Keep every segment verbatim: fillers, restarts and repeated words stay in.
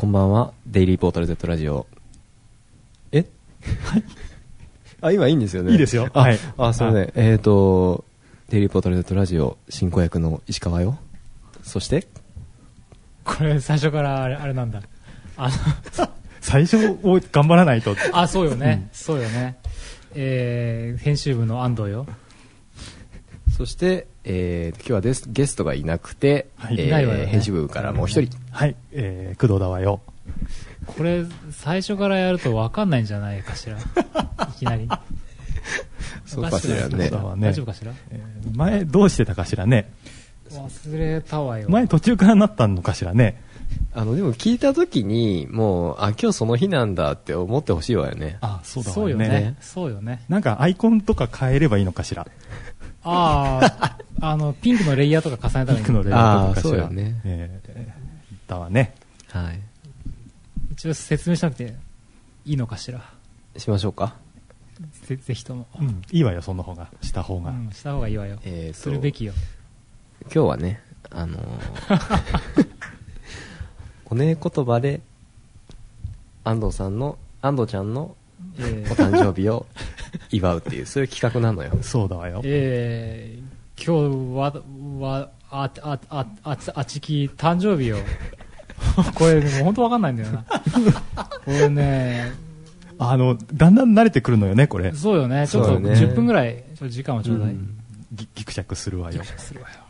こんばんは。デイリーポータル Z ラジオ。えあ、今いいんですよね。 いいですよ。 あ、 はい。 あ、それね、えっ、ー、と、デイリーポータル Z ラジオ進行役の石川よ。そして、 これ最初からあれ、あれなんだ。あの最初を頑張らないと。 あ、そうよね。うん、そうよね。えー、編集部の安藤よ。 そして、えー、今日はです、ゲストがいなくて、 はい、 えー、 いないわよね、 編集部からもう一人。 はい、えー、工藤だわよ。 これ、最初からやると分かんないんじゃないかしら。いきなり。 そうかしらね。 大丈夫かしら、 えー、前どうしてたかしらね。 忘れたわよ。 前途中からなったのかしらね。 あの、でも聞いたときに、もう、あ、今日その日なんだって思ってほしいわよね。 あ、そうだわよね。 そうよね。 そうよね。 なんかアイコンとか変えればいいのかしら。 ああ、あの、ピンクのレイヤーとか重ねたらいいのかしら。 ピンクのレイヤーとかかしら。 そうよね。 えー、だわね。 はい。 一応説明しなくていいのかしら。 しましょうか。 ぜ, ぜひとも、 うん、いいわよ、その方が。した方が。 うん、した方がいいわよ。えー、するべきよ。 今日はね、あのー、おねえ言葉で、安藤さんの、安藤ちゃんのお誕生日を祝うっていう、そういう企画なのよ。 そうだわよ。 えー、今日は、は、あ、あ、あ、あ、あちき誕生日よ。これ、もう本当わかんないんだよな。これね、 あの、だんだん慣れてくるのよね、これ。 そうよね。ちょっとじゅっぷんぐらい、ちょっと時間をちょうだい。うん、 ぎぎくしゃくするわよ。 ぎくしゃくするわよ。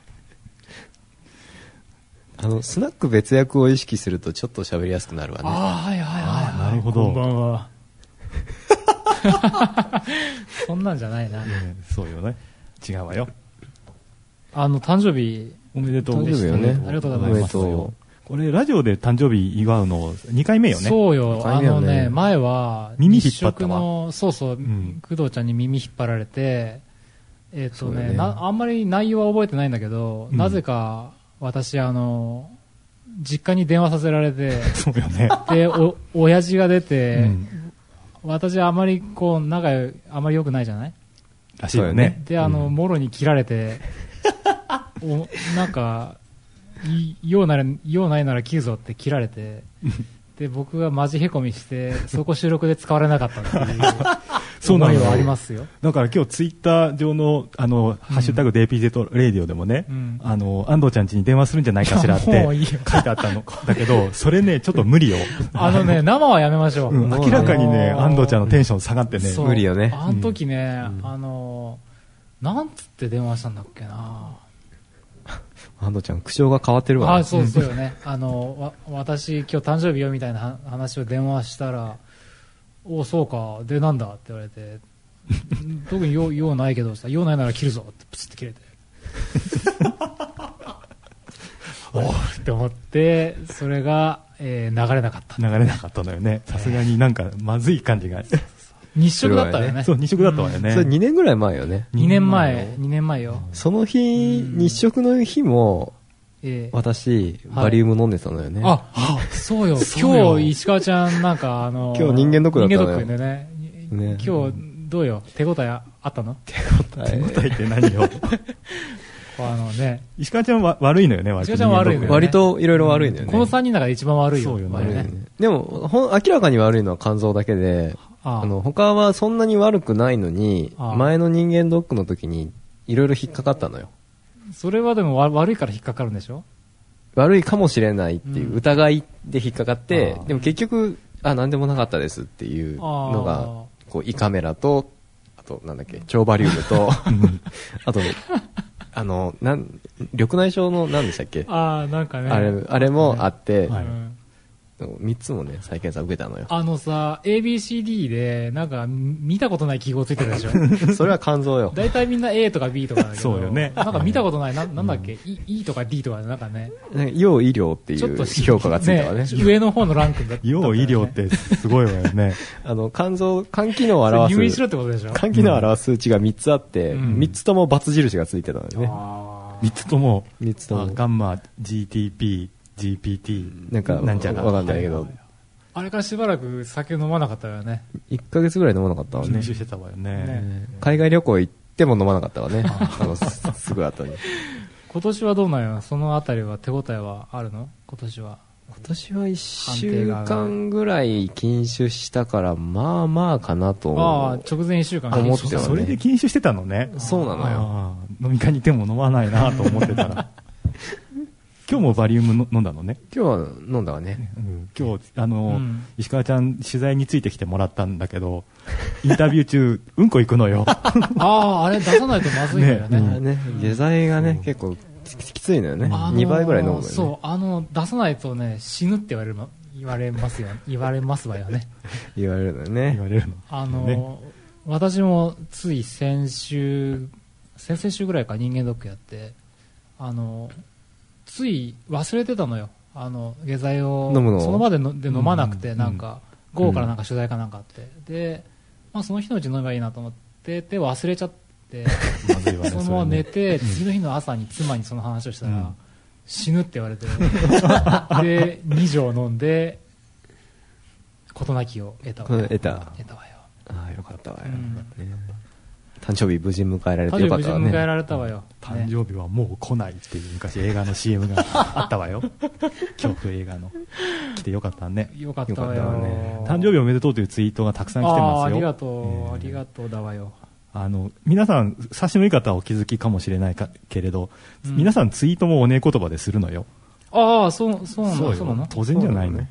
あの、スナック別役を意識するとちょっと喋りやすくなるわね。 ああ、はいはいはい。 なるほど。 こんばんは。そんなんじゃないな。 ね、そうよね。違うわよ。 あの、誕生日、 おめでとう。 誕生日よね。 ありがとうございます。 これ、ラジオで誕生日祝うのにかいめよね。 そうよ。あのね、前は、 耳引っ張ったわ。そうそう、うん、工藤ちゃんに耳引っ張られて、えっ、ー、とね、ねな、あんまり内容は覚えてないんだけど、うん、なぜか、私、あの、実家に電話させられて、 そうよね。 で、お、親父が出て、うん、私はあまり、こう、仲あまり良くないじゃないらしいよね。 で、あの、うん、もろに切られて、お、なんか、用なら、用ないなら切るぞって切られて、で、僕がマジへこみして、そこ収録で使われなかったっていう。そうなのよ。ありますよ。 だから今日ツイッター上の、あの、ハッシュタグ ディーピーゼット レディオでもね、うん、あの、安藤ちゃん家に電話するんじゃないかしらって書いてあったの。だけど、それね、ちょっと無理よ。 あのね、生はやめましょう。 うん、明らかにね、安藤ちゃんのテンション下がってね。 無理よね。 あの時ね、うん、あの、なんつって電話したんだっけな安藤ちゃん、口調が変わってるわ、ね。 あ、そうそうよね。あの、わ、私今日誕生日よみたいな話を電話したら、お、そうか、で、なんだって言われて、特に用、用ないけどさ、用ないなら切るぞってプツって切れて。おーって思って、それが、えー、流れなかった。 流れなかったのよね。さすがになんか、まずい感じが。 日食だったよね。 そう、日食だったわよね。 それにねんぐらい前よね。 にねんまえ、にねんまえよ。 その日、日食の日も、えー、私、バリウム飲んでたのよね。 あ、そうよ。今日、石川ちゃん、なんか、あの、 今日人間ドックだったのよ。 人間ドックでね。ね今日、どうよ手応えあったの手応え。 手応えって何よあのね。 石川ちゃんは悪いのよね、割と。石川ちゃん悪いのよね。 割といろいろ悪いのよね。 このさんにんの中で一番悪いよ。 そうよね。 でも、ほん、明らかに悪いのは肝臓だけで、あ, あの他はそんなに悪くないのに前の人間ドックの時にいろいろ引っかかったのよ。 それはでも悪いから引っかかるんでしょ。 悪いかもしれないっていう疑いで引っかかって、うん、でも結局あ何でもなかったですっていうのがこう胃カメラとあとなんだっけ超バリウムとあとあのなん緑内障の何でしたっけあなんかねあれあれもあって。 はいみっつもね、再検査受けたのよ。 あのさ、エービーシーディー で、なんか、見たことない記号ついてるでしょそれは肝臓よ。 大体みんな A とか B とかだけど。 そうよね。 なんか見たことない、な, なんだっけ、うん、E とか D とかなんかね。 要医療っていう評価がついたわね。 ね上の方のランクだった、ね。 要医療ってすごいわよね。 あの、肝臓、肝機能を表す。 入院しろってことでしょ肝機能を表す数値がみっつあって、うん、みっつとも×印がついてたのよね。 みっつとも。 みっつとも。 ガンマ、ジーティーピー、ジーピーティー。 なんか、なんちゃら。わかんないけど。 あれからしばらく酒飲まなかったよね。 いっかげつぐらい飲まなかったわね。 練習してたわよね。ね海外旅行行っても飲まなかったわね。あの、すぐ後に。 今年はどうなんよそのあたりは手応えはあるの今年は。 今年はいっしゅうかんぐらい禁酒したからまあまあかなと思う。 ああ、直前いっしゅうかん思ってはね。 それで禁酒してたのね。 そうなのよ。 飲み会にいても飲まないなと思ってたら今日もバリウムの飲んだのね。 今日は飲んだわね、 うん、今日あの、 うん、 石川ちゃん取材についてきてもらったんだけどインタビュー中うんこ行くのよああ、あれ出さないとまずいんだよね。 ね、ね、下剤がね、結構きついのよね。にばいぐらい飲むのよね。 そう、あの、出さないとね、死ぬって言われるの、言われますよ、言われますわよね。 言われるのよね。 言われるの。 あの、 ね、 私もつい先週、先々週ぐらいか人間ドックやって、あの、つい忘れてたのよ。あの、下剤を、 飲むのその場でので飲まなくて、 うん、 なんか、午後からなんか取材かなんかあって、うん、で、まあその日のうち飲めばいいなと思ってて、忘れちゃって、 まずいわね、 そのまま寝て、次の日の朝に妻にその話をしたら、うん、死ぬって言われて、で、に錠飲んで、事なきを得たわよ。 得た。 得たわよ。 ああ、よかったわよ。 うんね、誕生日無事迎えられてよかったわね。 誕生日無事迎えられたわよ。 誕生日はもう来ないっていう昔映画の シーエム があったわよ。恐怖映画の。来てよかったね。 よかったわよ。ね、 誕生日おめでとうというツイートがたくさん来てますよ。 あ, ありがとう、えー、ありがとうだわよ。 あの皆さん親しみ方はお気づきかもしれないかけれど、うん、皆さんツイートもおねえ言葉でするのよ。 ああ、そうそうなの。 そうなの。当然じゃないの。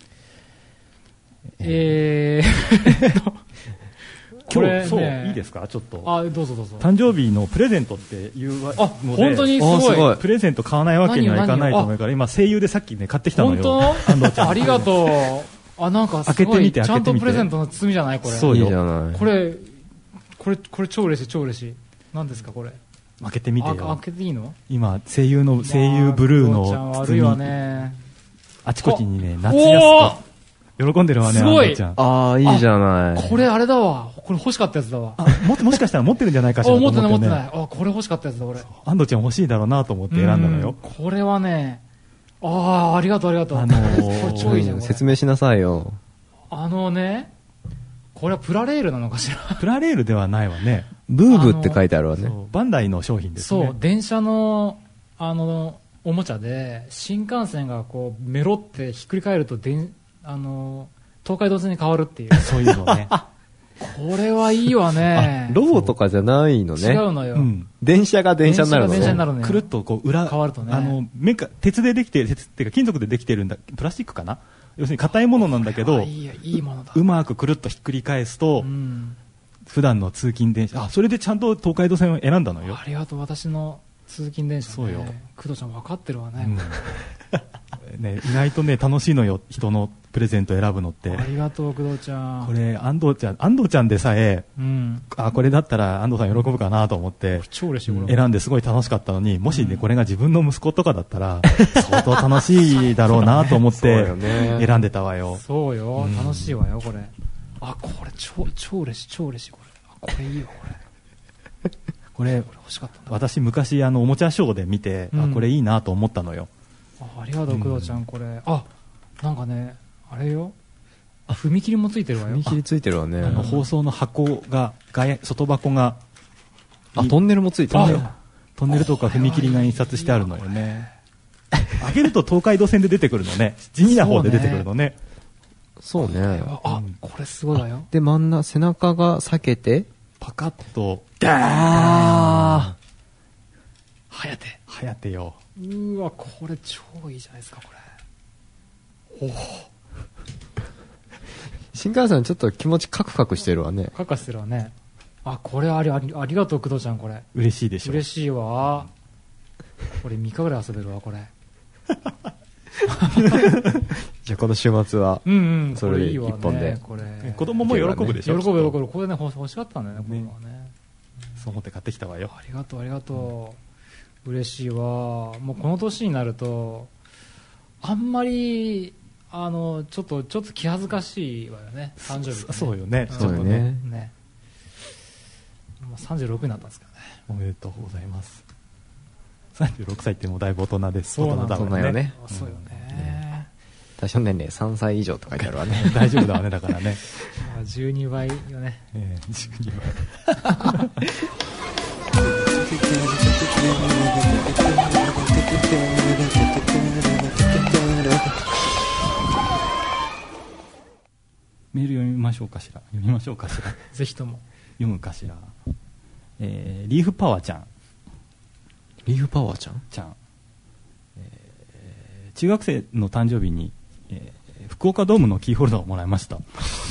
えー今日、そういいですか、ちょっと。 あ、どうぞどうぞ。 誕生日のプレゼントっていうので、 あ、本当にすごい。 プレゼント買わないわけにはいかないと思うから、今声優でさっきね買ってきたのよ。 本当？ありがとう。あ、なんかすごいちゃんとプレゼントの包みじゃないこれ。 そうよ。 いいじゃない。 これこれこれ超嬉しい超嬉しい。何ですかこれ。 開けてみてよ。 開けていいの？ 今声優の声優ブルーの包み。悪いわね。 あちこちにね夏安子。喜んでるわね、 すごい。 ああ、いいじゃない。 これあれだわ。これ欲しかったやつだわ。 あ、も、もしかしたら持ってるんじゃないかしらと思って、ね。 持ってない持ってない。あ、これ欲しかったやつだ、俺。 安藤ちゃん欲しいだろうなと思って選んだのよ。 これはね、ああ、ありがとうありがとう。 あのー、 これ超いいじゃん。 説明しなさいよ。 あのね、これはプラレールなのかしら。 プラレールではないわね。 ブーブって書いてあるわね。 バンダイの商品ですね。 そう、電車の、あの、おもちゃで、新幹線がこう、メロってひっくり返ると、でん、あの、東海道線に変わるっていう。 そういうのね。 これはいいわね。 ロボとかじゃないのね。 違うのよ。うん、 電車が電車になるのね。 電車になるのよ。 くるっとこう裏、 変わるとね。 あの、メカ、鉄でできてる、鉄っていうか金属でできてるんだ、プラスチックかな？要するに硬いものなんだけど、 いいよ、いいものだ。 うまくくるっとひっくり返すと、うん、普段の通勤電車、あ、それでちゃんと東海道線を選んだのよ。 ありがとう、私の通勤電車、ね。 そうよ。 工藤ちゃん分かってるわね。 うんね、意外とね楽しいのよ、人のプレゼント選ぶのって。 ありがとう工藤ちゃん。 これ安藤ちゃん安藤ちゃんでさえ、 うん、 あこれだったら安藤さん喜ぶかなと思って超嬉しい選んですごい楽しかったのに、もしね、うん、これが自分の息子とかだったら相当楽しいだろうなと思って選んでたわよ。 そうよ、楽しいわよこれ。あこれ超超嬉しい超嬉しいこれ。あこれいいよこれ。 これ欲しかったんだ。 私昔あのおもちゃショーで見て、うん、あこれいいなと思ったのよ。 あ, ありがとう工藤ちゃん、これあなんかねあれよ、あ踏切もついてるわよ。 踏切ついてるわね。 あの放送の箱が外外箱があトンネルもついてるね。 トンネルとか踏切が印刷してあるのよね。開けると東海道線で出てくるのね。地味な方で出てくるのね。 そうね。 あ、うん、これすごいわよ。 で真ん中背中が裂けてパカッとダーはやてはやてよ。 うーわこれ超いいじゃないですかこれ。おお新幹線ちょっと気持ちカクカクしてるわね。 カクカクしてるわね。あこれありありありがとう工藤ちゃんこれ。 嬉しいでしょ。 嬉しいわ。これみっかぐらい遊べるわこれ。 じゃあこの週末はうんうんそれで一本でこれ子供も喜ぶでしょ。 喜ぶ喜ぶ。これね欲しかったんだよねこれはね。 そう思って買ってきたわよ。 ありがとうありがとう。嬉しいわ。もうこの年になるとあんまりあのちょっとちょっと気恥ずかしいわよね誕生日、ね、 そうよね。 そうよね。 ねもうさんじゅうろくになったんですけどね。 おめでとうございます。さんじゅうろくさいってもうだいぶ大人です。 そうなんだよね。 そうよね。 対象年齢さんさい以上と書いてあるわね。 大丈夫だわねだからね。 じゅうにばいよね。 ええじゅうにばい。 ましょうかしら。読みましょうかしら。 ぜひとも。 読むかしら。えー、リーフパワーちゃん。 リーフパワーちゃんちゃん。えー、中学生の誕生日に、えー、福岡ドームのキーホルダーをもらいました。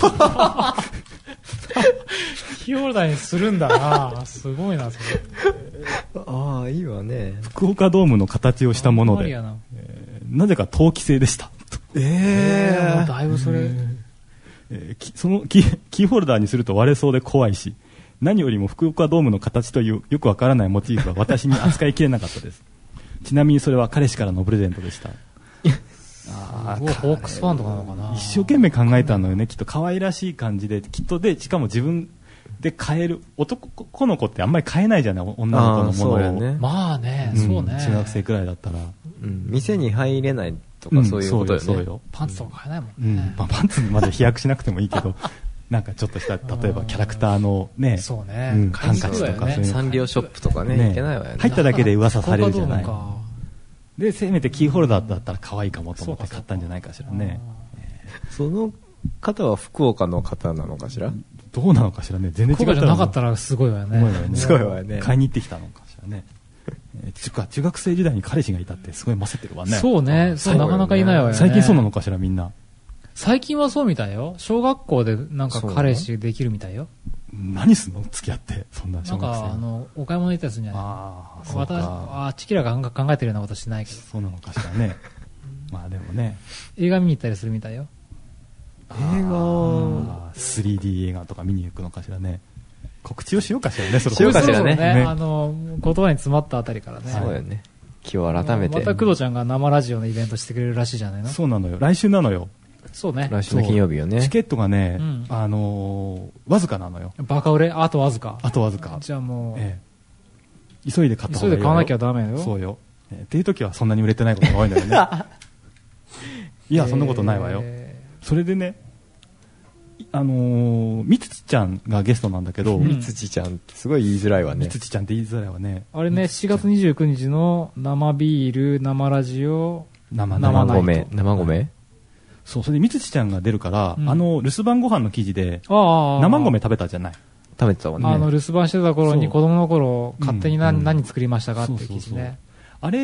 キーホルダーにするんだな。すごいな、それ。 ああ、いいわね。 福岡ドームの形をしたもので、な,、えー、なぜか陶器製でした。 えー、もうだいぶそれ、えーえー、その キ, キーホルダーにすると割れそうで怖いし、何よりも福岡ドームの形というよくわからないモチーフは私に扱いきれなかったです。ちなみにそれは彼氏からのプレゼントでした。 あー、ホークスファンとかなのかな。 一生懸命考えたのよね。きっと可愛らしい感じで、きっとで、しかも自分で買える。男の子ってあんまり買えないじゃない、女の子のものを。 ね、 まあね、うん、そうね。 中学生くらいだったら。 うん、店に入れないとかそういうことよね。 そうよ、そうよ。 パンツとか買えないもんね。 うんまあ、パンツまで飛躍しなくてもいいけど、なんかちょっとした、例えばキャラクターのね、 そうね、 うん、ハンカチとかそういうの。 サンリオショップとかね、 ねいけないわよね。 入っただけで噂されるじゃない。で、せめてキーホルダーだったら可愛いかもと思って買ったんじゃないかしらね。 その方は福岡の方なのかしら？ どうなのかしらね。全然違ったら。 福岡じゃなかったらすごいわよね。 すごいわよね。 買いに行ってきたのかしらね。えー、中学生時代に彼氏がいたってすごいませてるわね。 そうね。そう、なかなかいないわよね。 最近そうなのかしらみんな。 最近はそうみたいよ。小学校でなんか彼氏できるみたいよ。 何すんの付き合って、そんな小学生。 なんか、あの、お買い物行ったりするんじゃない？ああ、そうか。私、あ、チキラが考えてるようなことしないけど。 そうなのかしらね。まあでもね。 映画見に行ったりするみたいよ。 映画 スリーディー 映画とか見に行くのかしらね。告知をしようかしらね、そろそろ。しようかしらね。 ね、あの、言葉に詰まったあたりからね。 そうよね。気を改めて。 また工藤ちゃんが生ラジオのイベントしてくれるらしいじゃないの？ そうなのよ。来週なのよ。 そうね。 来週の金曜日よね。 チケットがね、うん、あのー、わずかなのよ。 バカ売れ？あとわずか。 あとわずか。 じゃあもう、ええ、急いで買った方がいいよ。 急いで買わなきゃダメよ。 そうよ。えー、っていう時はそんなに売れてないことが多いんだよね。いや、そんなことないわよ。えー、それでね、あのー、みつちちゃんがゲストなんだけど、 みつちちゃんってすごい言いづらいわね。 みつちちゃんって言いづらいわね。 あれね、しがつにじゅうくにちの生ビール、生ラジオ、 生米、生米。 そう、それでみつちちゃんが出るから、うん、あの、留守番ご飯の記事で、生米食べたじゃない。 食べてたわね。 あの、留守番してた頃に子供の頃、勝手に何、うん、何作りましたかって記事ね。 あれ、うん、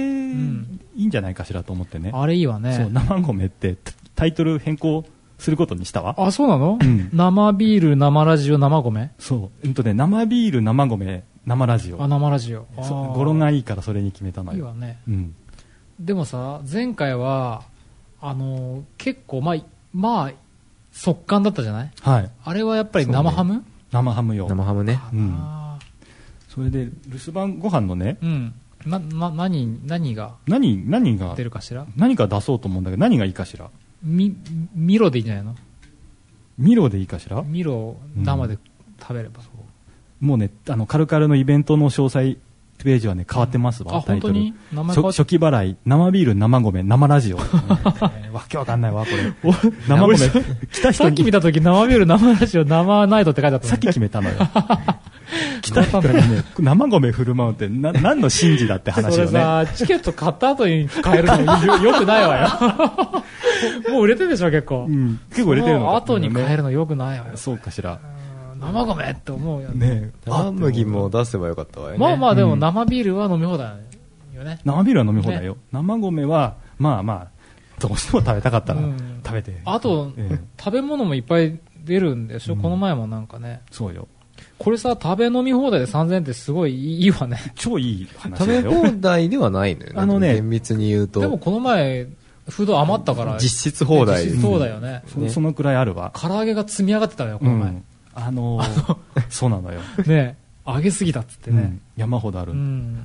いいんじゃないかしらと思ってね。 あれいいわね。 そう、生米ってタイトル変更することにしたわ。 あ、そうなの？うん、生ビール、生ラジオ、生米？ そう。うんとね、生ビール、生米、生ラジオ。 あ、生ラジオ。 そう、語呂がいいからそれに決めたのよ。 いいわね。 うん。 でもさ、前回は、あのー、結構、まあ、まあ、速乾だったじゃない？はい。あれはやっぱり生ハム？ ね、生ハムよ。 生ハムね。 うん。それで、留守番ご飯のね。 うん。な、な、何、何が何、何が出るかしら？ 何か出そうと思うんだけど、何がいいかしら？ み、ミロでいいんじゃないの？ ミロでいいかしら？ ミロを生で食べれば。 うん、もうね、あの、カルカルのイベントの詳細、ページはね、変わってますわ。 あ、本当に？ 名前変わっ初期払い、生ビール、生米、生ラジオ。えー、わけわかんないわ、これ。生米、来た人に。 さっき見たとき、生ビール、生ラジオ、生ナイトって書いてあった。 さっき決めたのよ。来た人にね、生米振る舞うって、な、何の神事だって話よね。 それさ、チケット買った後に買えるのよ、よくないわよ。もう売れてるでしょ、結構。 うん、結構売れてるのか。 後に買えるのよくないわよ。 そうかしら。 生米って思うよね。 ね、生麦も出せばよかったわよね。 まあまあでも生ビールは飲み放題よね。 生ビールは飲み放題よ。ね、生米は、まあまあ、どうしても食べたかったら食べて。うん、 あと、ええ、食べ物もいっぱい出るんでしょ、うん、この前もなんかね。 そうよ。 これさ、食べ飲み放題でさんぜんえんってすごいいいわね。 超いい話だよ。 食べ放題ではないのよね。あのね、厳密に言うと。 でもこの前、フード余ったから。 実質放題。 実質放題よね。 うん、そのくらいあるわ。 唐揚げが積み上がってたよ、この前。うんあのー、そうなのよ。 ね揚げすぎたっつってね。うん、 山ほどある。うん、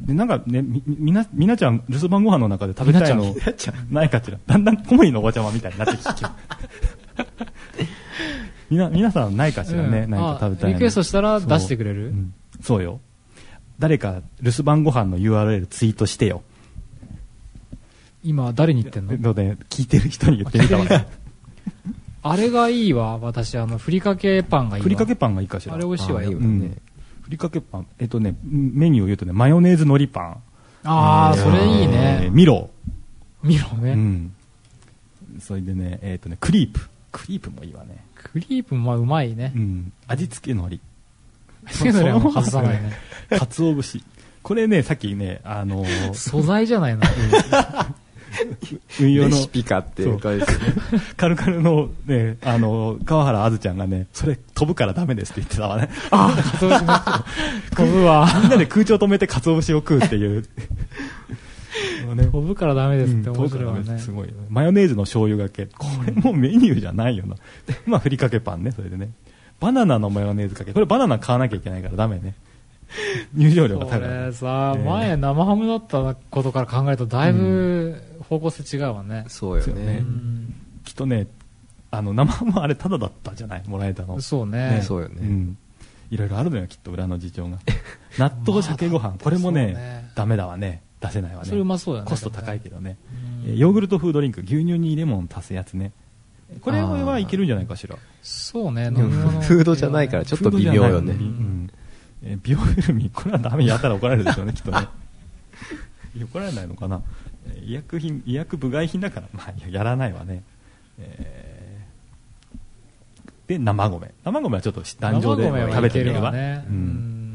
で、なんかね、み、みな、みなちゃん、留守番ご飯の中で食べたいの、ないかしら。だんだん小森のおばちゃまみたいになってきて。みな、皆さんないかしらね、うん、何か食べたいの。 リクエストしたら出してくれる？ そう、うん、そうよ。誰か留守番ご飯の ユーアールエル ツイートしてよ。 今、誰に言ってんの？ ので、聞いてる人に言ってみたわ。 あれがいいわ、私、あの、ふりかけパンがいいわ。 ふりかけパンがいいかしら。 あれ美味しいわよ。 うん、ふりかけパン、えっとね、メニューを言うとね、マヨネーズ海苔パン。 ああ、それいいね。 ミロ。 ミロね。 うん。それでね、えっとね、クリープ。 クリープもいいわね。 クリープもまあうまいね。 うん。味付け海苔。 味付け海苔はもう外さないね。 鰹節。これね、さっきね、あのー、 素材じゃないの。 運用の。 レシピかっていう感じですね。 カルカルのね、あのー、川原あずちゃんがね、それ飛ぶからダメですって言ってたわね。 ああ、鰹節ね。飛ぶわ。 みんなで空調止めて鰹節を食うっていう。 ね、飛ぶからダメですって面白いわね、 うん、すごい、ね、マヨネーズの醤油がけ、これもメニューじゃないよな。まあふりかけパンね、それでね。バナナのマヨネーズかけ、これバナナ買わなきゃいけないからダメね。入場料が高い。 これさ、えー、前生ハムだったことから考えるとだいぶ方向性違うわね。 うん、そうよね、 うん。 きっとね、あの生ハムあれタダだったじゃない、もらえたの。 そうね。 ね、 そうよね。 うん。いろいろあるのよ、きっと裏の事情が。納豆鮭ご飯、これもね、ねダメだわね。出せないわね。 それうまそうだね。 コスト高いけどね。ヨーグルトフードリンク、牛乳にレモン足すやつね。これはいけるんじゃないかしら。 そうね、 飲み物フードじゃないからちょっと微妙よね。 えビオフィルミン、これはダメやったら怒られるでしょうね、きっとね。怒られないのかな。医薬品、医薬部外品だから、まあ、やらないわね。えー、で、生米。生米はちょっと壇上で食べてみれば。 ね、うん、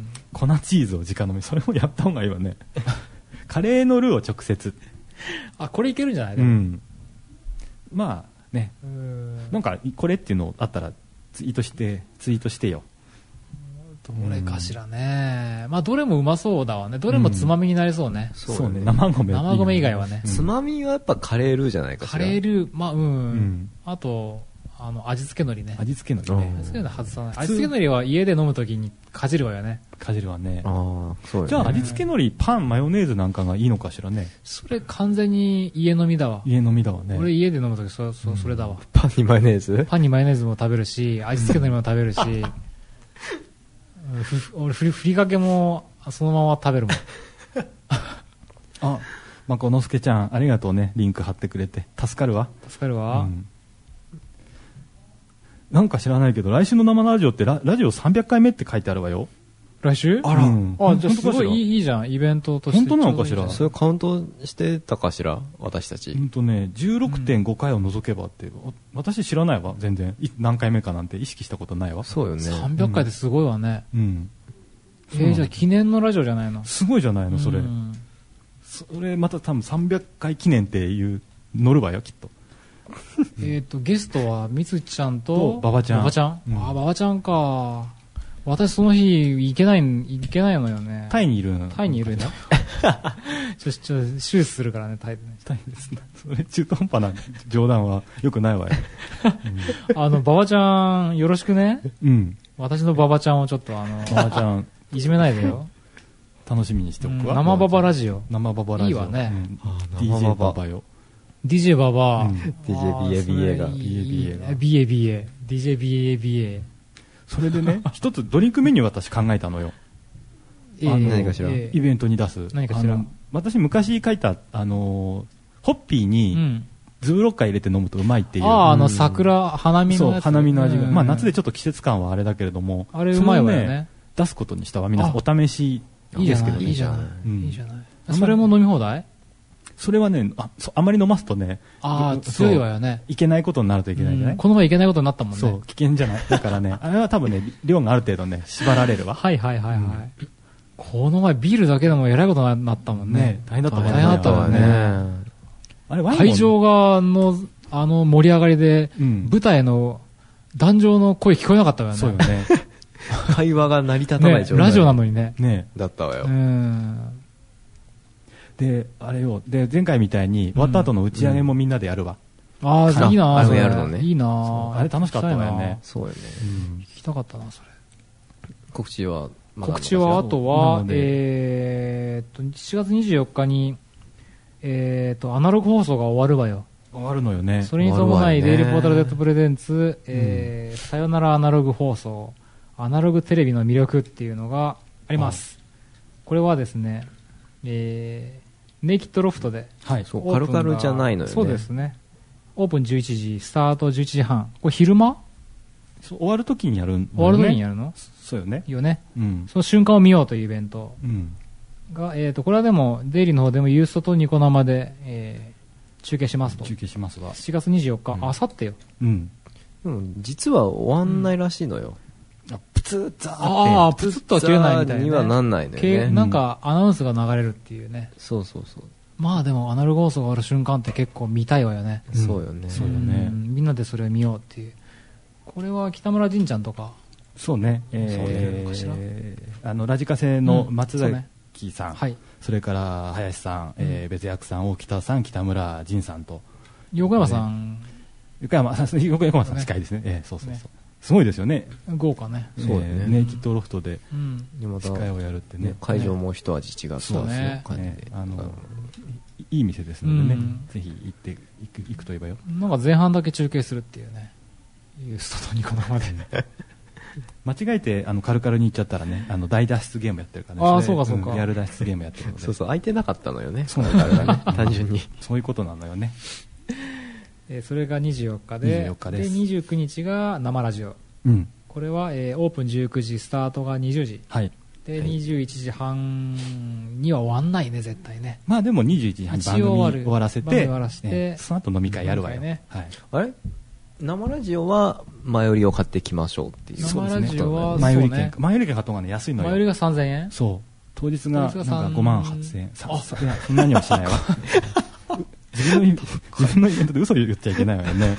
粉チーズを直飲み。それもやった方がいいわね。カレーのルーを直接。 あ、これいけるんじゃない？ うん。まあね。なんかこれっていうのあったらツイートしてツイートしてよ。 どれかしらね。まあどれもうまそうだわね。どれもつまみになりそうね。 うん、そうね。生米。 生米以外はね。 つまみはやっぱカレールーじゃないかしら。 カレールー、まあうん。うん、あと。あの味付け海苔ね。 味付け海苔ね。 味付け海苔外さない。味付け海苔は家で飲むときにかじるわよね。 かじるわね。 ああ、そうよね。 じゃあ味付け海苔、パン、マヨネーズなんかがいいのかしらね。 それ完全に家飲みだわ。 家飲みだわね。 俺家で飲むときそ、そ、それだわ、うん。 パンにマヨネーズ？ パンにマヨネーズも食べるし、味付け海苔も食べるし、ふ俺ふり、ふりかけもそのまま食べるもん。 あ、まこのすけちゃん、ありがとうね。リンク貼ってくれて。助かるわ。 助かるわ。 うんなんか知らないけど、来週の生ラジオってラ、ラジオさんびゃっかいめって書いてあるわよ。 来週あら。うん、 あ、じゃあすごいいい、いいじゃん。イベントとして。 本当なのかしら。 それカウントしてたかしら私たち。 ほんとね、じゅうろくてんごかいを除けばって、うん、私知らないわ、全然。何回目かなんて意識したことないわ。 そうよね。 さんびゃっかいってすごいわね。 うん。 えー、じゃあ記念のラジオじゃないの？ すごいじゃないの、それ。うん、それまた多分さんびゃっかい記念っていう、乗るわよ、きっと。 えっと、ゲストはみつちゃんと、 馬場ちゃん。 馬場ちゃん、うん、あ、馬場ちゃんか。私その日行けない、行けないのよね。 タイにいるの。 タイにいるんだ。ちょ、ちょ、手術するからね、タイでね。 タイですね。それ中途半端な冗談は良くないわよ。 うん、あの、馬場ちゃん、よろしくね。 うん。 私の馬場ちゃんをちょっとあの、 馬場ちゃん。 いじめないでよ。 楽しみにしておくわ。 うん、生馬場ラジオ。 生馬場ラジオ。 いいわね。 うん、ディージェー 馬場よ。 ディージェー ババア、うん、 ディージェー ビーエービーエー がビーエービーエー が ビーエービーエー ディージェー ビーエービーエーそれでね一つドリンクメニュー私考えたのよ。 えー、あの何かしら、 えー、イベントに出す何かしら私昔書いたあのホッピーにズブロッカー入れて飲むとうまいっていう、 ああ、あの桜花見のやつ、 そう花見の味が、まあ夏でちょっと季節感はあれだけれどもあれうまいわよね。 出すことにしたわ。皆さんお試しですけどね。 いいじゃないいいじゃない。それも飲み放題？ それはね、あ、あまり飲ますとね、 ああ、強いわよね。 いけないことになるといけないじゃない、うん、 この前いけないことになったもんね。 そう、危険じゃない。だからね、あれは多分ね、量がある程度ね、縛られるわ。 はいはいはいはい。うん、この前ビールだけでもえらいことになったもんね。ね、 大変だったもんね。 大変だったわね。 あれ、ワイン会場側の、あの盛り上がりで、うん、舞台の壇上の声聞こえなかったわよね。 そうよね。 会話が成り立たない状態、 ね、ラジオなのにね。 ね。 だったわよ。 うんで、あれよ、で、前回みたいに、終わった後の打ち上げもみんなでやるわ。 うん、ああ、いいなあれやるのね。 いいなあれ楽しかったわよね。 そうよね。 うん、聞きたかったな、それ。 告知は、 ま、告知は、あとは、えーっと、しちがつにじゅうよっかに、えーっと、アナログ放送が終わるわよ。 終わるのよね。 それに伴い、デイリーポータルデッドプレゼンツ、えー、さよならアナログ放送、アナログテレビの魅力っていうのがあります。これはですね、えー、ネイキッドロフトで。 はい、そう、カルカルじゃないのよね。 そうですね。オープンじゅういちじ、スタートじゅういちじはん。これ昼間？ そう終わるときにやるの、ね、 終わるときにやるの？ そうよね。 よね。 うん。 その瞬間を見ようというイベント。 うん。 が、えっと、これはでも、デイリーの方でもユーストとニコ生で、えー、中継しますと。 中継しますわ。 しちがつにじゅうよっか、あさってよ。 うん。 でも実は終わんないらしいのよ。 うん、あプツッザーって。 ああ、プツッとは切れないみたいな、ね。 にはなんないのよね。 なんかアナウンスが流れるっていうね。 そうそうそう。 まあでもアナログ放送がある瞬間って結構見たいわよね。 うん、そうよね。 そうよね。 みんなでそれを見ようっていう。これは北村仁ちゃんとか。 そうね。えー、あのラジカセの松崎さん、うんね、はい、それから林さん、えー、別役さん、大北さん、北村仁さんと。 横山さん。 横山さん、横山さん近いですね。えー、そうそうそう。ね、すごいですよね。 豪華ね。 そうね。ネイキッドロフトで司会をやるってね。 会場も一味違ったそうね。 あのいい店ですのでね、ぜひ行って行くと言えばよ。 なんか前半だけ中継するっていうね。ユーストとニコ生で。 間違えてあのカルカルに行っちゃったらね、あの大脱出ゲームやってるからね。 ああ、そうかそうか。 やる脱出ゲームやってるので。 そうそう、空いてなかったのよね。 そうなんだね。 単純に。 そういうことなのよね。 えー、それがにじゅうよっかで、にじゅうよっかです。で、にじゅうくにちが生ラジオ。うん。これは、えー、オープンじゅうくじ、スタートがにじゅうじ。はい。で、にじゅういちじはんには終わんないね、絶対ね。 まあでもにじゅういちじはんに番組終わらせて、 終わらせて、 えー、その後飲み会やるわよ。ね、はい。 あれ生ラジオは前売りを買ってきましょうっていう。 生ラジオは前売り券。前売り券買った方がね、安いのよ。 前売りがさんぜんえんそう。当日がなんかごまんはっせんえん。さいや、そんなにはしないわ。自分のイ自分のイベントで嘘言っちゃいけないわよね。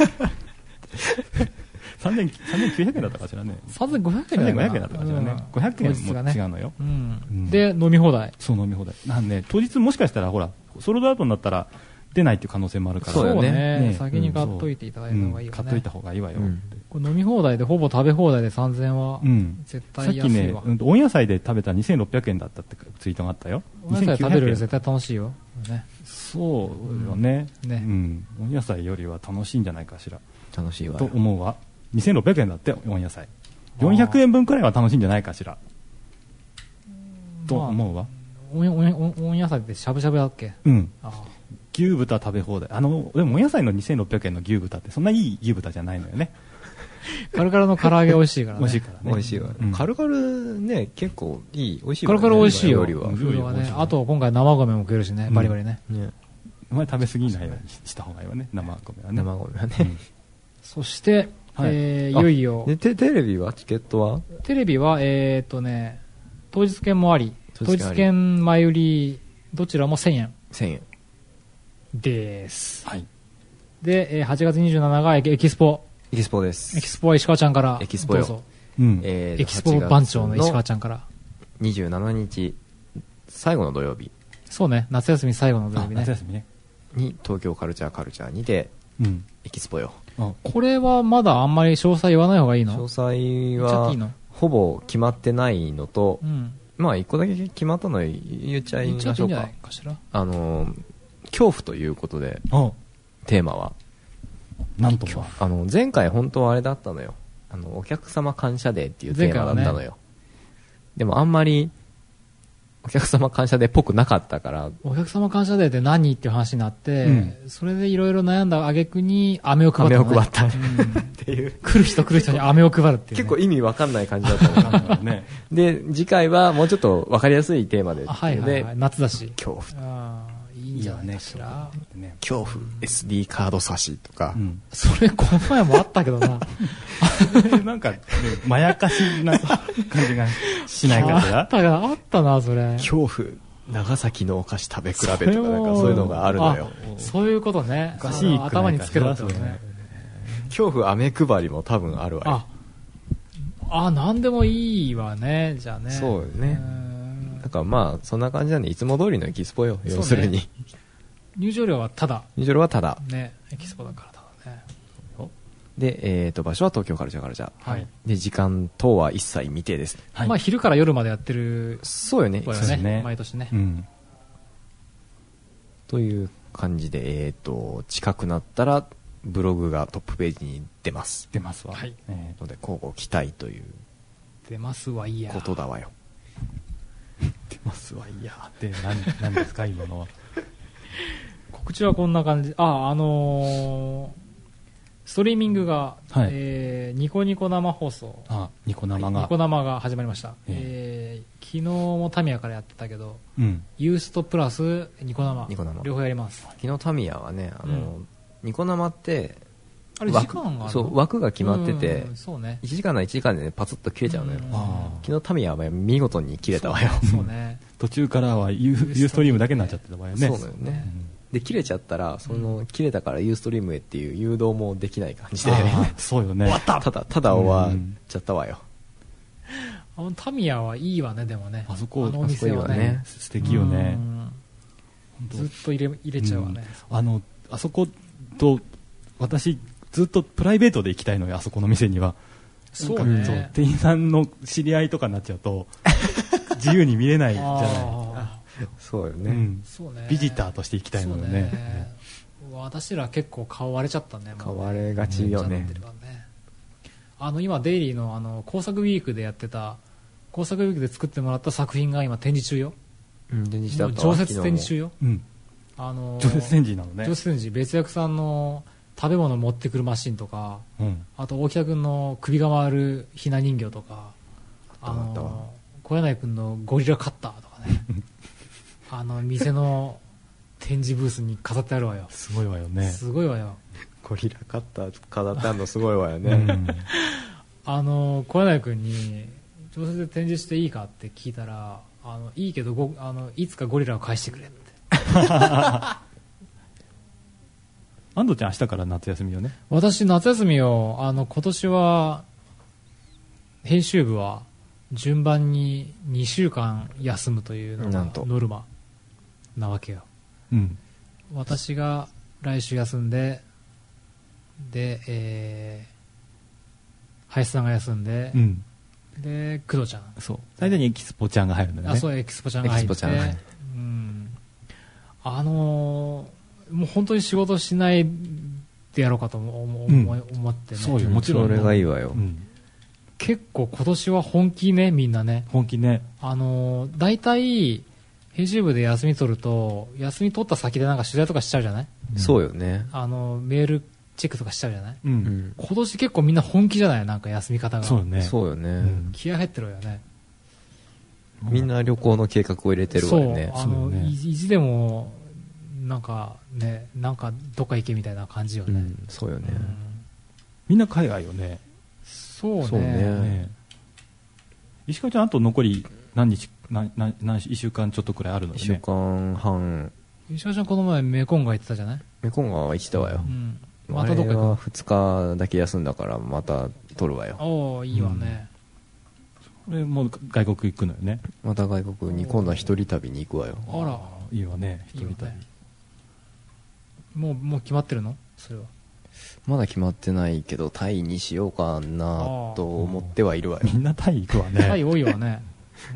さんぜんきゅうひゃくえんだったかしらね。 さんぜんごひゃくえんさんぜんごひゃくえんだったかしらね。ごひゃくえんも違うのよ。 で、飲み放題。 そう、飲み放題。なんで、当日もしかしたら、ほら、ソロドアウトになったら、出ないっていう可能性もあるから。 そうね。先に買っといていただいた方がいいよね。 買っといた方がいいわよ。 これ飲み放題でほぼ食べ放題でさんぜんえんは絶対安いわ。 さっきね、温野菜で食べたらにせんろっぴゃくえんだったってツイートがあったよ。 温野菜食べるより絶対楽しいよ。 そうよね。温野菜よりは楽しいんじゃないかしら。 楽しいわ。 と思うわ。にせんろっぴゃくえんだって、温野菜。よんひゃくえんぶんくらいは楽しいんじゃないかしら。と思うわ。 温野菜ってしゃぶしゃぶだっけ？ うん。牛豚食べ放題。あの、でもお野菜のにせんろっぴゃくえんの牛豚ってそんないい牛豚じゃないのよね。 カルカルの唐揚げ美味しいからね。 美味しいからね。 美味しいわ。カルカルね、結構いい、美味しいカルカル美味しいよ。 料理はね。あと今回生米も食えるしね、バリバリね。 お前食べ過ぎないようにした方がいいわね、生米はね。 生米はね。 そして、いよいよ。 テレビはチケットはテレビは、えっとね、当日券もあり、当日券前売り、どちらもせんえん。 せんえん。 です。 はい。 で、はちがつにじゅうしちにちがエキスポ。 エキスポです。 エキスポは石川ちゃんから。 エキスポよ。 どうぞ。うん。えー、エキスポ番長の石川ちゃんから。 にじゅうしちにち、最後の土曜日。 そうね、夏休み最後の土曜日ね。 夏休みね。 に、東京カルチャーカルチャーにて、うん、エキスポよ。 これはまだあんまり詳細言わない方がいいの？ 詳細は、ほぼ決まってないのと、うん、まあ一個だけ決まったの言っちゃいましょうか。 言っちゃっていいんじゃないかしら。 あのー、恐怖ということで、テーマは。 なんとか。 あの、前回本当はあれだったのよ。あの、お客様感謝デーっていうテーマだったのよ。ね、でもあんまり、お客様感謝デーっぽくなかったから。 お客様感謝デーって何っていう話になって、うん、それでいろいろ悩んだ挙句に飴を配った、ね。 飴を配った。うん、っていう。 来る人来る人に飴を配るっていう、ね。 結構意味わかんない感じだったのね。で、次回はもうちょっとわかりやすいテーマで。 はいはいはい。夏だし。 恐怖。 いいんじゃないかしら。 恐怖 エスディー カード差しとか、うん、 それこの前もあったけどな。 なんか、ね、まやかしな感じがしないかしら。 あったあったな、それ。 恐怖長崎のお菓子食べ比べとかなんかそういうのがあるのよ。 そういうことね。 おかしい頭につけろってことね。 恐怖飴配りも多分あるわよ。 あ、あ、なんでもいいわね、じゃあね。 そうよね。だからまあそんな感じなんでいつも通りのエキスポよ、要するに、ね、 入場料はただ入場料はただね、エキスポだからただね。 で、えー、と場所は東京カルチャーカルチャー、はい、で時間等は一切未定です、 はい、まあ昼から夜までやってるそうよね、 そうよね、毎年ね、うん、 という感じで、えー、と近くなったらブログがトップページに出ます出ますわ、 はい、えー、ので交互期待という出ますわいやことだわよ出ますわいやって何, 何ですか今のは告知はこんな感じ。あ、あのー、ストリーミングが、はい、えー、ニコニコ生放送、 あニコ生が、 ニコ生が始まりました、えーえー、昨日もタミヤからやってたけど、うん、ユーストプラスニコ生、ニコ生両方やります。 昨日タミヤはね、あの、うん、ニコ生ってあれ時間があるの？ そう枠が決まってて、 うん、そうね、 いちじかんならいちじかんで、ね、パツッと切れちゃうのよ。 あ昨日タミヤは見事に切れたわよ。 そうね途中からはユー、ユーストリームだけになっちゃってた場合ね。 そうだよね、うん、で切れちゃったらその、うん、切れたからユーストリームへっていう誘導もできない感じで、 そうよね、 終わったただただ終わっちゃったわよ。 あのタミヤはいいわね。でもね、 あそこ、 あのお店は ね, ね素敵よね。 ずっと入れ、入れちゃうわね、 うん、あのあそこと私ずっとプライベートで行きたいのよ、あそこの店には。 そうね、 そう店員さんの知り合いとかになっちゃうと自由に見れないじゃないそうよね、うん、 そうね、 ビジターとして行きたいのよ ね, ね私ら結構顔割れちゃったね。 顔割れがちよね。 あの今デイリー の, あの工作ウィークでやってた工作ウィークで作ってもらった作品が今展示中よ、 うん、展示してあった常設展示中よ、 うん、 あの常設展示なのね。 常設展示、別役さんの食べ物持ってくるマシンとか、うん、あと大北君の首が回るひな人形とか、あの小柳君のゴリラカッターとかねあの店の展示ブースに飾ってあるわよ。 すごいわよね。 すごいわよ。 ゴリラカッター飾ってあるのすごいわよね、うん、 あの小柳君に常設で展示していいかって聞いたら、あのいいけどごあのいつかゴリラを返してくれって安藤ちゃん明日から夏休みよね。 私夏休みをあの今年は編集部は順番ににしゅうかん休むというのがノルマなわけよ、うん、私が来週休んでで、えー、林さんが休んで、うん、で工藤ちゃん、 そう大体にエキスポちゃんが入るんだよね。 あ、そうエキスポちゃんが入って、うん、あのー、もう本当に仕事しないでやろうかと思、うん、思ってね。 そうよ、もちろんそれがいいわよ、うん、 結構今年は本気ね、みんなね。 本気ね。 あのー、大体編集部で休み取ると休み取った先でなんか取材とかしちゃうじゃない、 うん、そうよね。 あのメールチェックとかしちゃうじゃない、うん、今年結構みんな本気じゃない、なんか休み方が。 そうよね。 そうよね、うん、 気合入ってるよね。 みんな旅行の計画を入れてるわよね。 そう、あの、ね、意地でもなんかね、なんかどっか行けみたいな感じよね、うん、 そうよね、うん、 みんな海外よね。 そうね。 そうね。石川ちゃんあと残り何日何何何いっしゅうかんちょっとくらいあるのよね。 いっしゅうかんはん。 石川ちゃんこの前メコンガ行ってたじゃない。 メコンガは行ってたわよ、うん、 またどっか行く。 あれはふつかだけ休んだからまた取るわよ。 おお、いいわね、 うん、これもう外国行くのよね。 また外国に今度は一人旅に行くわよ。 あらいいわね、一人旅。いいね、 もうもう決まってるのそれは。 まだ決まってないけどタイにしようかなと思ってはいるわよ。 みんなタイ行くわね。 タイ多いわね、うん、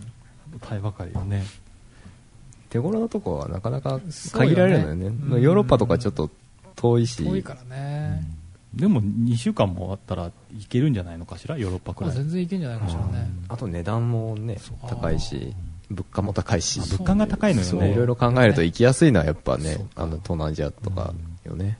タイばかりよね。 手頃なとこはなかなか限られるのよね。よね、ヨーロッパとかちょっと遠いし。 遠いからね、 うん、でもにしゅうかんもあったらいけるんじゃないのかしら、ヨーロッパくらい。 全然いけるんじゃないかしらね。 あと値段もね高いし物価も高いし、 物価が高いのよね。 いろいろ考えると行きやすいのはやっぱね、あの東南アジアとかよね、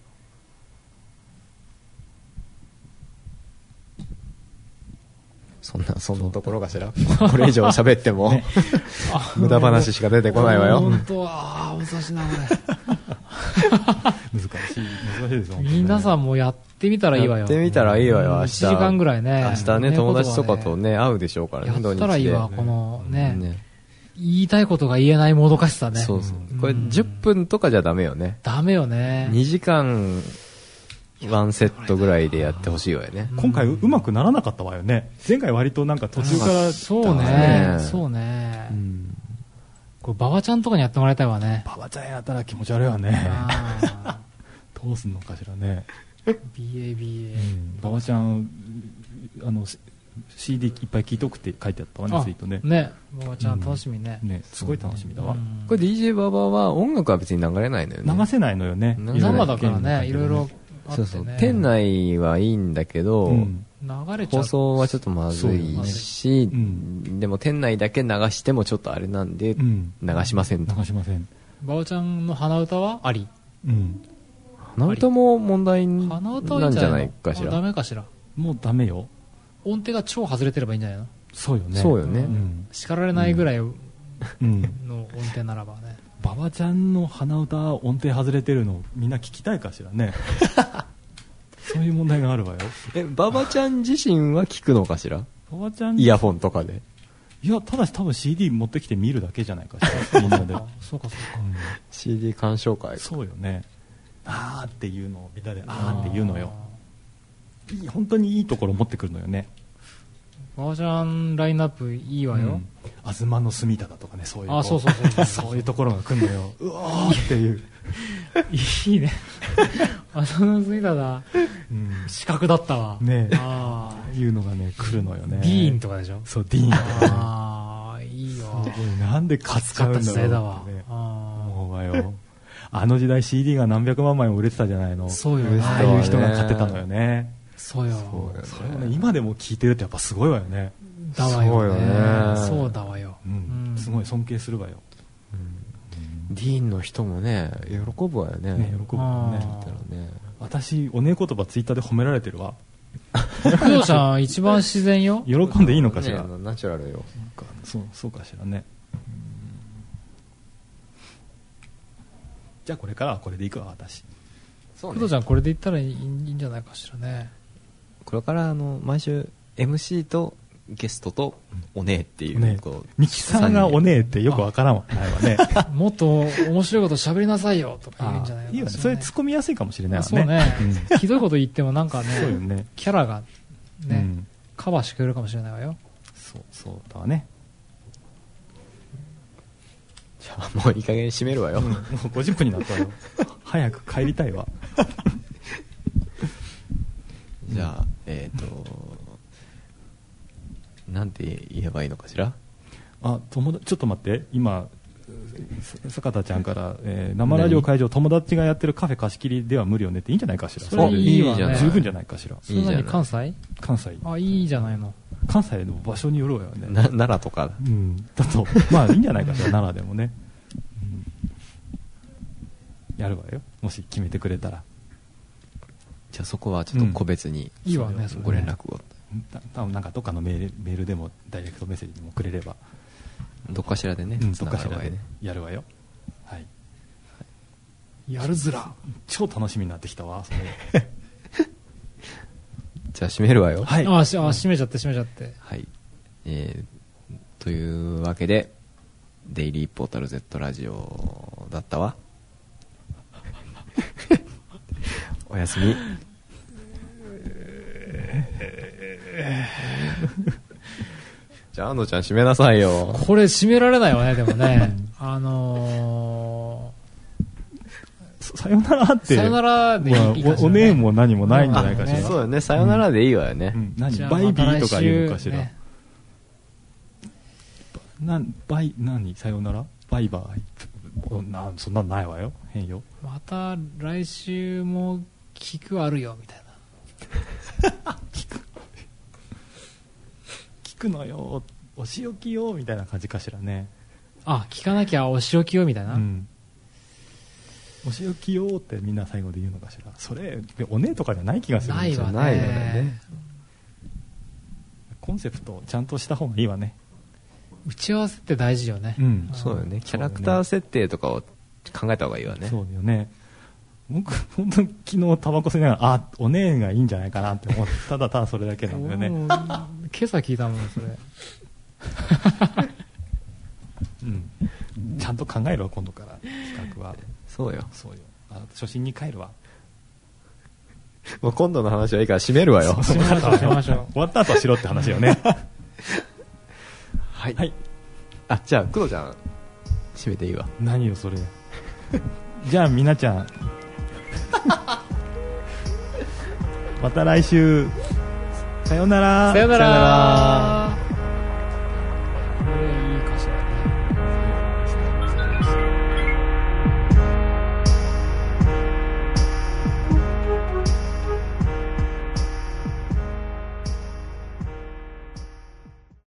うん、そんなそんなところかしら。これ以上喋っても、ね、無駄話しか出てこないわよ。 本当は難しいなこれ。 難しい難しいですよ、ね、 皆さんもやってみたらいいわよ。 やってみたらいいわよ。明日いちじかんぐらいね。 明日ね、友達とかとね会うでしょうからね。 やったらいいわ、このね、ね、言いたいことが言えないもどかしさね。 そうそう。これじゅっぷんとかじゃダメよね。 ダメよね。 にじかんワンセットぐらいでやってほしいわよね。 今回うまくならなかったわよね。前回割となんか途中から、 そうね、そうね、うん、これ馬場ちゃんとかにやってもらいたいわね。 馬場ちゃんやったら気持ち悪いわね。どうすんのかしらね。 ビーエービーエー、 馬場ちゃんあの シーディー いっぱい聴いとくって書いてあったわね、ツイートね。 ね、馬場ちゃん楽しみね、 うん、ね、すごい楽しみだわ、うん、 これ ディージェー 馬場は音楽は別に流れないのよね。 流せないのよね。 生だからね、いろいろあってね。 そうそう、店内はいいんだけど、うん、 流れちゃう放送はちょっとまずいし、うん、でも店内だけ流してもちょっとあれなんで、うん、流しませんと。 流しません。 馬場ちゃんの鼻歌はあり、うん、 鼻歌も問題なんじゃないかしら。 ダメかしら。 もうダメよ。 音程が超外れてればいいんじゃないの。 そうよね。 そうよね、うん、 叱られないぐらいの音程ならばね。 馬場ちゃんの鼻歌音程外れてるのみんな聞きたいかしらね。 そういう問題があるわよ。 え、馬場ちゃん自身は聞くのかしら？ 馬場ちゃんイヤフォンとかで。 いや、ただし多分 シーディー 持ってきて見るだけじゃないかしら。みんなで。 そうかそうか、 うん、 シーディー 鑑賞会。 そうよね。あーっていうのをみんなであーって言うのよ。いい、本当にいいところ持ってくるのよね。 馬場ちゃんラインナップいいわよ。 あずまの隅田だとかね、そういう。 あ、そうそうそうそう。 そういうところが来るのよ。うわーっていう。 いいね。あずまの隅田だ。うん、資格だったわ。 ねえ。ああいうのがね、来るのよね。 ディーンとかでしょ？ そう、ディーンとか、ね。 ああ、いいわ。 なんで買っちゃうんだろうって、ね。 時代だわ。 思うわよ。あの時代 シーディー が何百万枚も売れてたじゃないの。 そうよね。 ああいう人が買ってたのよね。 そうよ。 そうよね。それをね、今でも聞いてるってやっぱすごいわよね。 だわよね。 そうそうだわよ。 うん。すごい尊敬するわよ。 ディーンの人もね、喜ぶわよね。 ね、喜ぶわよね。ね、私、おねえ言葉ツイッターで褒められてるわ。 工藤ちゃん一番自然よ。 喜んでいいのかしら。 ね、ナチュラルよ。 そう、そうかしらね。じゃあこれからはこれでいくわ、私。 そうね。工藤ちゃんこれでいったらいいんじゃないかしらね。 これからあの毎週 エムシー とゲストとおねえっていう、 ね、こうミキさんがおねえってよくわからんわね。 もっと面白いこと喋りなさいよとか言うんじゃないのかしら、ね、いいよね。 それ突っ込みやすいかもしれないわね。 そうね、うん、ひどいこと言ってもなんか ね, そうよね、 キャラがね、うん、カバーしてくれるかもしれないわよ。 そうそうだわね。 じゃあもういい加減締めるわよ、うん、もうごじゅっぷんになったわよ。早く帰りたいわ。 じゃあえっ、ー、となんて言えばいいのかしら。 あ、友達ちょっと待って、今坂田ちゃんから、えー、生ラジオ会場友達がやってるカフェ貸し切りでは無理よねっていいんじゃないかしら。 それいいわね。 十分じゃないかしら。 それ何関西？ 関西。 あ、いいじゃないの。 関西の場所によるわよね。 な奈良とか、 うん、だとまあいいんじゃないかしら。奈良でもね、うん、やるわよ、もし決めてくれたら。 じゃあそこはちょっと個別に、 うん、いいわね、 ご連絡を。 多分なんかどっかのメール、メールでもダイレクトメッセージでもくれればどっかしらでね、 うん、どっかしらでやるわよ。はい、やるずら超楽しみになってきたわそれ。 じゃあ締めるわよ。 はい。ああ、締めちゃって締めちゃって。 はい。えー、というわけでデイリーポータル Z ラジオだったわ。おやすみ。じゃあ安藤ちゃん締めなさいよ。 これ締められないわね。でもねあのー、さよならってさよならでいいかしら、ね、 おねえも何もないんじゃないかしら、 ね、そうよね、さよならでいいわよね、 うんうん、何バイビーとか言うのかしら、ね、なバイ何さよならバイバイな、そんなのないわよ、変よ。 また来週も聞くあるよみたいな。 聞く聞くのよ、お仕置きよみたいな感じかしらね。 あ、聞かなきゃお仕置きよみたいな、うん、 お仕置きよってみんな最後で言うのかしら。それおねえとかじゃない気がするんですよ。 ないわね。 コンセプトちゃんとした方がいいわね。 打ち合わせって大事よね、 うん、そうよね。キャラクター設定とかを考えた方がいいわね。 そうよね。僕本当に昨日タバコ吸いながら、あ、おねえがいいんじゃないかなって思って、ただただそれだけなんだよね。 今朝聞いたもんそれ。 うん、ちゃんと考えるわ今度から企画は。 そうよ、 そうよ。あ、初心に帰るわ。 もう今度の話はいいから締めるわよ。 締めましょう締めましょう。 終わった後はしろって話よね。 はい、はい、あ、じゃあ工藤ちゃん締めていいわ。 何よそれ。じゃあみなちゃんまた来週、さよなら。 さよなら。